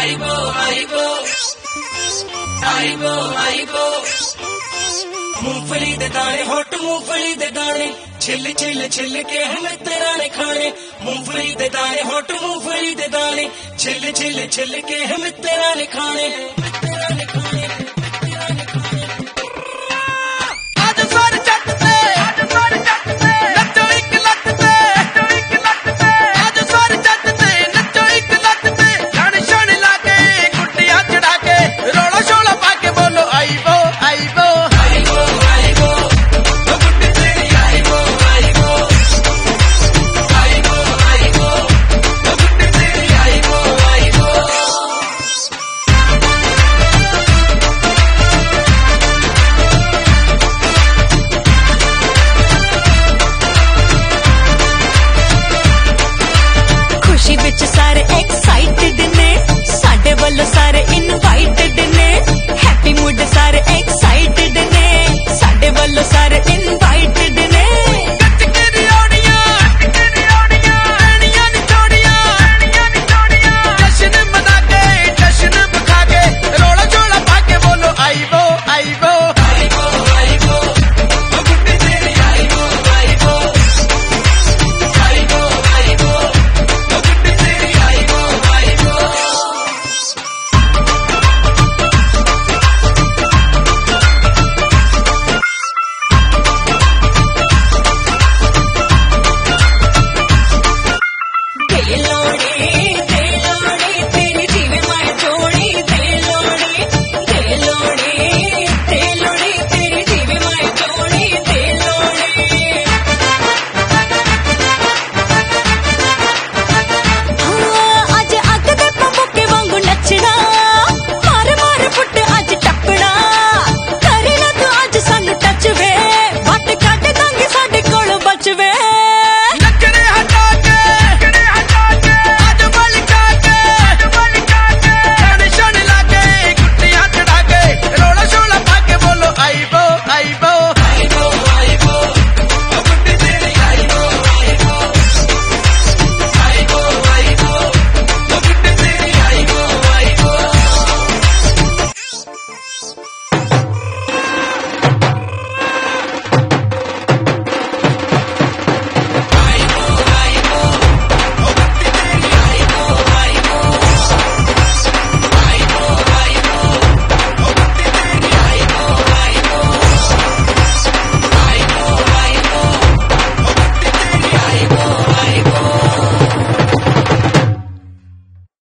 आइबो आइबो आइबो आइबो मूंगफली दे दाने होट मूंगफली दे दाने छिल छिल छिल के हम तेरा ने खाने मूंगफली दे दाने होट मूंगफली दे दाने छिल छिल छिल के हम तेरा ने खाने